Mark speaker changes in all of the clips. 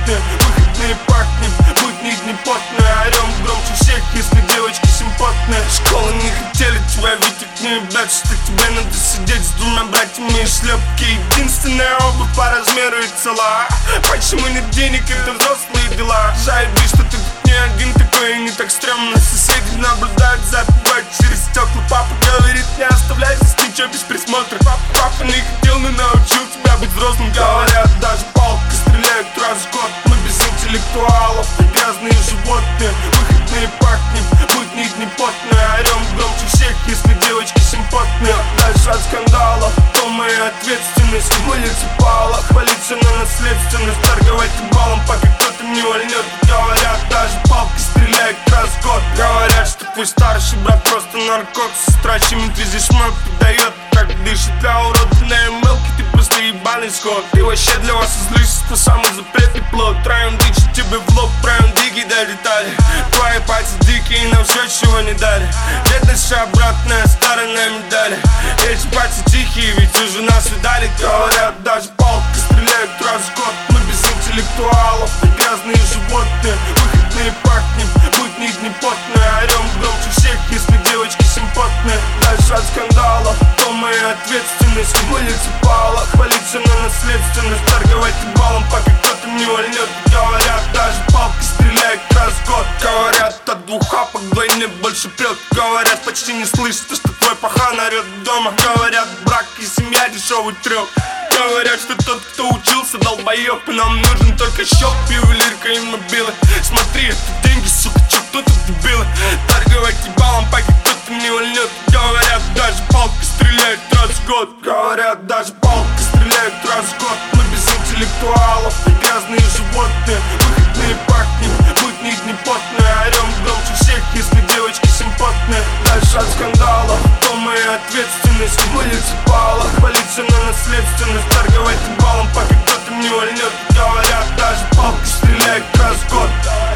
Speaker 1: животные. Выходные пахнем, будни дни потные. Орем громче всех, если девочки симпотные. Школы не хотели тебя видеть, не ебать, что тебе надо сидеть с двумя братьями и шлепки. Единственная обувь по размеру и цела. Почему нет денег, это взрослые дела. Заеби, что ты тут не один такой и не так стрёмно. Соседи наблюдают за тобой через стекла. Папа говорит, не оставляй здесь ничего без присмотра. Папа не хотел, но научил тебя быть взрослым. Говорят, даже палкой стреляют раз в год. Мы без интеллектуалов, грязные животные. Выходные пахнем, будни дни потные. Орем громче всех, если девочки симпотные. Дальше от скандалов, то моя ответственность. Муниципала, хвалиться на наследственность. Торговать балом, пока кто-то не вольнет. Говорят, даже палкой стреляют раз в год. Говорят, что твой старший брат просто наркот. Сестра чемит везде шмак подает. Как дышит для урода на МЛке, ты просто ебаный скот. Ты вообще для вас излишество, самый запретный плод. Троем дичи тебе в лоб, троем диги долетали. Твои пальцы дикие, нам все чего не дали. Бедность обратная сторона медали. Эти пальцы тихие, ведь уже нас видали. Говорят, даже палкой стреляют раз в год. Мы без интеллектуалов, грязные животные. Выходные пахнем, будни дни потные. Орем громче всех, если девочки симпотные. Дальше от скандалов, то моя ответственность. Муниципала, хвалиться на наследственность. Торговать балом, пока кто-то не вольнет. Говорят, даже палкой стреляют раз в год. Говорят, от двух хапок вдвойне больше прет. Говорят, почти не слышно, что твой пахан орет дома. Говорят, брак и семья дешевый трёп. Говорят, что тот, кто учился, долбоёб. И нам нужен только счёт, ювелирка и мобилы. Смотри, это деньги, сука, чё кто тут дебилы? Торговать балом, пока кто-то не вольнет. Говорят, даже палкой стреляют раз в год. Говорят, даже палкой стреляют раз в год. Мы без интеллектуалов, грязные животные. Выходные пахнем, будни дни потные. Орем громче всех, если девочки симпотные. Дальше от скандалов, то моя ответственность. Муниципала, хвалиться на наследственность. Торговать балом, пока кто-то не вольнет. Говорят, даже палкой стреляют раз в год.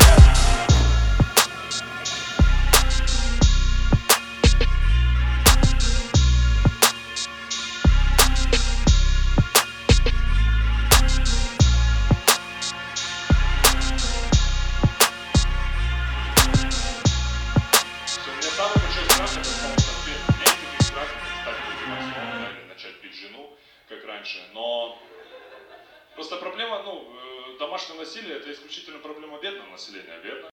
Speaker 2: Самый большой страх — это самоуспех. У меня есть таких страхов, стать предпринимателем, начать пить жену, как раньше. Но просто проблема, домашнее насилие — это исключительно проблема бедного населения, верно?